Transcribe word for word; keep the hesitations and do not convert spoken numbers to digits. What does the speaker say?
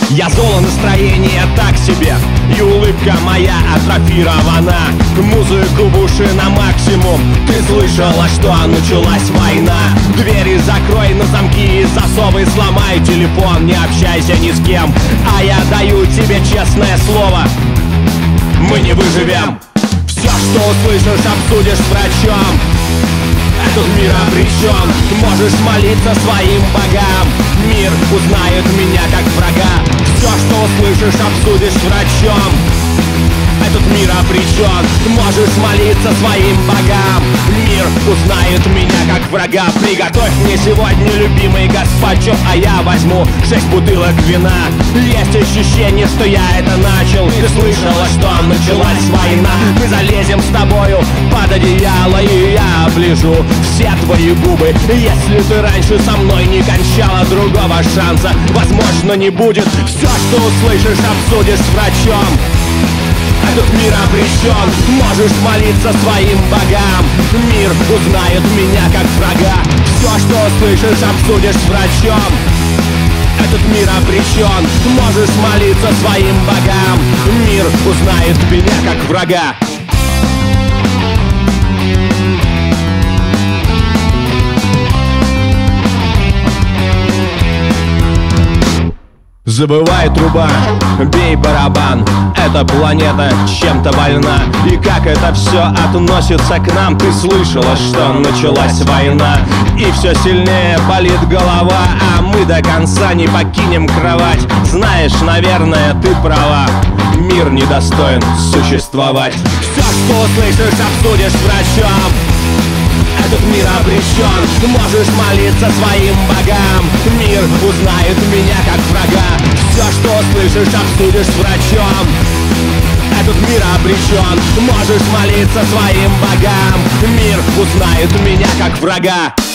Я зло, настроение так себе, и улыбка моя атрофирована. Музыку в уши на максимум. Ты слышала, что началась война? Двери закрой на замки и засовы, сломай телефон, не общайся ни с кем. А я даю тебе честное слово, мы не выживем. Все, что услышишь, обсудишь с врачом. Этот мир обречен. Можешь молиться своим богам, мир узнает меня как врага. Все, что услышишь, обсудишь с врачом. Этот мир обречен. Можешь молиться своим богам, мир узнает меня как врага. Приготовь мне сегодня, любимый гаспачо, а я возьму шесть бутылок вина. Есть ощущение, что я это начал. Ты слышала, что началась война? Мы залезем с тобою под одеяло, и я оближу все твои губы. Если ты раньше со мной не кончала, другого шанса, возможно, не будет. Все, что услышишь, обсудишь с врачом. Этот мир обречен. Можешь молиться своим богам, мир узнает меня как врага. Все, что услышишь, обсудишь с врачом. Этот мир обречен. Можешь молиться своим богам, мир узнает меня как врага. Забывай, труба, бей барабан. Эта планета чем-то больна. И как это все относится к нам? Ты слышала, что началась война? И все сильнее болит голова, а мы до конца не покинем кровать. Знаешь, наверное, ты права, мир недостоин существовать. Все, что услышишь, обсудишь с врачом. Этот мир обречен. Можешь молиться своим богам, мир узнает меня как врага. Все, что услышишь, обсудишь с врачом. Этот мир обречен. Можешь молиться своим богам, мир узнает меня как врага.